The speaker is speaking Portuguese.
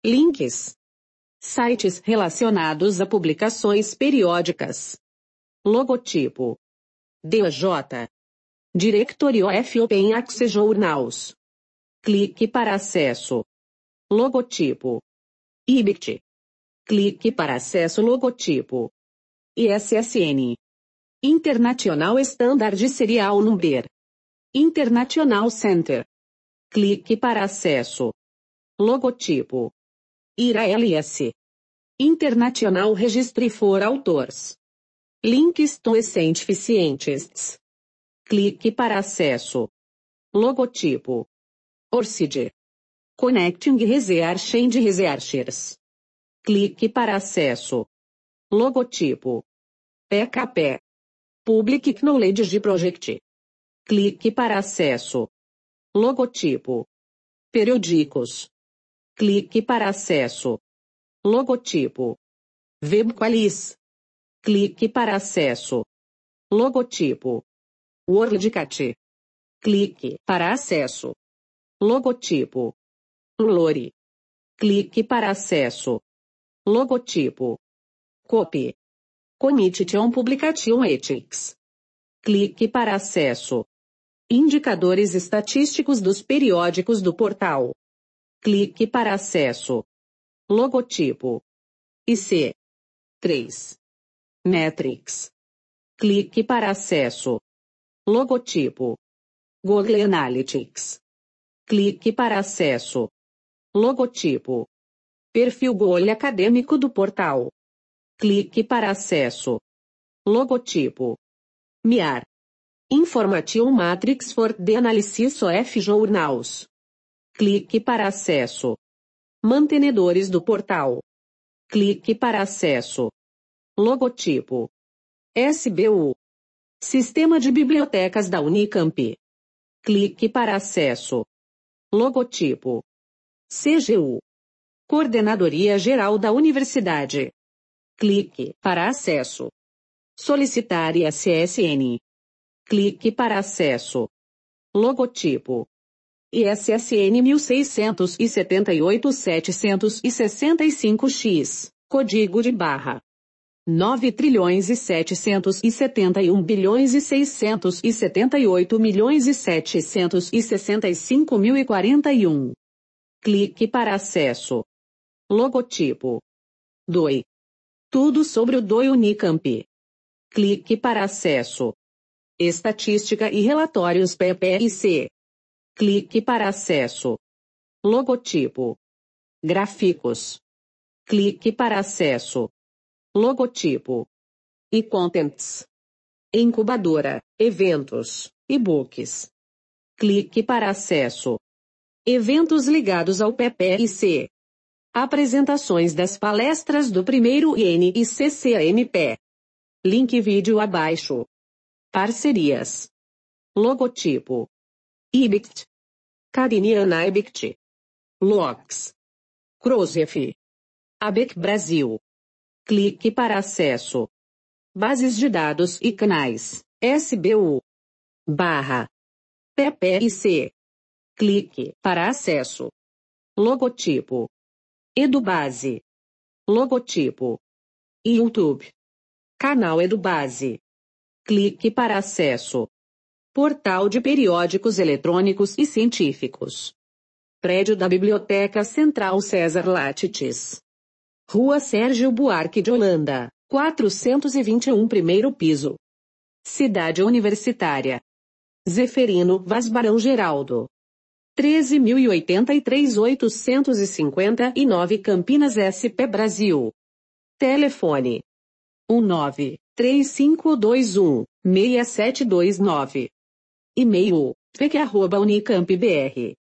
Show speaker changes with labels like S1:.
S1: Links. Sites relacionados a publicações periódicas. Logotipo. DOJ. Directory of Open Access Journals. Clique para acesso. Logotipo. IBICT. Clique para acesso logotipo. ISSN. International Standard Serial Number. International Center. Clique para acesso. Logotipo. IRALS. International Registry for Authors. Links to Essential Scientists. Clique para acesso. Logotipo. ORCID. Connecting Research and Researchers. Clique para acesso. Logotipo. PKP. Public Knowledge Project. Clique para acesso. Logotipo. Periódicos. Clique para acesso. Logotipo. WebQualis. Clique para acesso. Logotipo. WorldCat. Clique para acesso. Logotipo. Lore. Clique para acesso. Logotipo. Copy. Committee on Publication Ethics. Clique para acesso. Indicadores estatísticos dos periódicos do portal. Clique para acesso. Logotipo. IC. 3. Metrics. Clique para acesso. Logotipo. Google Analytics. Clique para acesso. Logotipo. Perfil Google acadêmico do portal. Clique para acesso. Logotipo. MIAR. Information Matrix for the Analysis of Journals. Clique para acesso. Mantenedores do portal. Clique para acesso. Logotipo. SBU. Sistema de Bibliotecas da Unicamp. Clique para acesso. Logotipo. CGU. Coordenadoria Geral da Universidade. Clique para acesso. Solicitar ISSN. Clique para acesso. Logotipo. ISSN 1678-765X, código de barra. 9.771.678.765.041. Clique para acesso. Logotipo. DOI. Tudo sobre o DOI Unicamp. Clique para acesso. Estatística e relatórios PPIC. Clique para acesso. Logotipo. Gráficos. Clique para acesso. Logotipo. E Contents. Incubadora, eventos, e-books. Clique para acesso. Eventos ligados ao PPIC. Apresentações das palestras do primeiro INICCMP. Link vídeo abaixo. Parcerias. Logotipo. IBICT. Cariniana IBICT. LOGS. CROSEF. ABEC Brasil. Clique para acesso. Bases de dados e canais. SBU. Barra. PPIC. Clique para acesso. Logotipo. EduBase. Logotipo. YouTube. Canal EduBase. Clique para acesso. Portal de periódicos eletrônicos e científicos. Prédio da Biblioteca Central César Latites. Rua Sérgio Buarque de Holanda, 421 primeiro piso. Cidade Universitária. Zeferino Vaz Barão Geraldo. 13.083.859 Campinas SP Brasil. Telefone. 19-3521-6729. E-mail, fec@unicampbr.